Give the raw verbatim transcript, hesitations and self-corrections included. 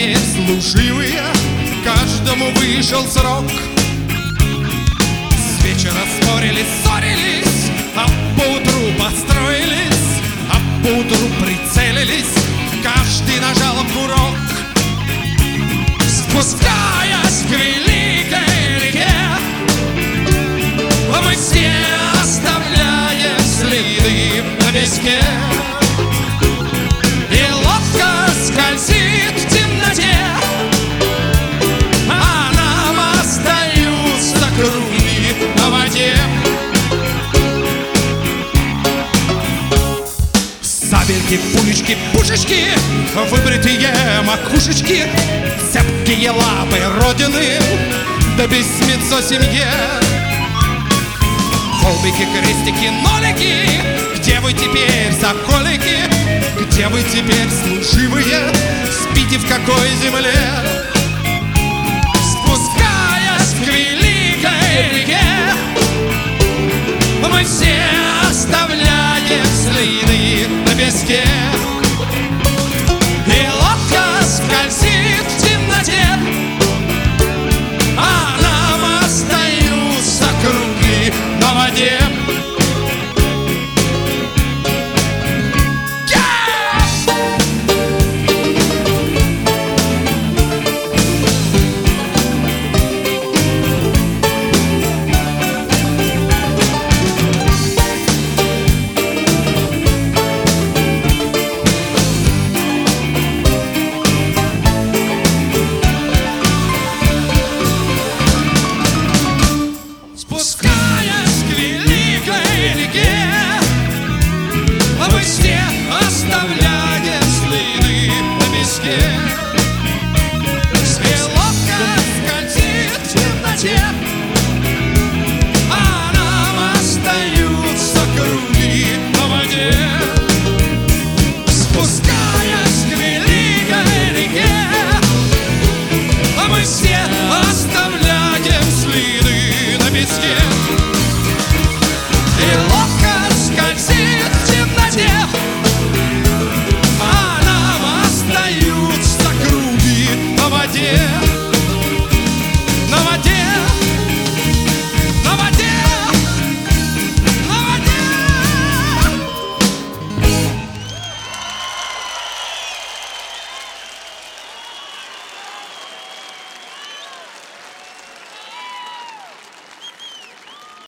теперь служивые, каждому вышел срок. С вечера спорили, ссорились, а поутру построились, а поутру прицелились, каждый нажал курок. Спускаясь к великой реке, мы все оставляем следы на песке. И лодка скользит в темноте, а нам остаются круги на воде. Сабельки, пулечки, пушечки, выбритые макушечки, цепкие лапы Родины, да письмецо семье. Холбики, крестики, нолики, где вы теперь, соколики? Где вы теперь, служивые? Спите в какой земле? Спускаясь к великой реке, мы все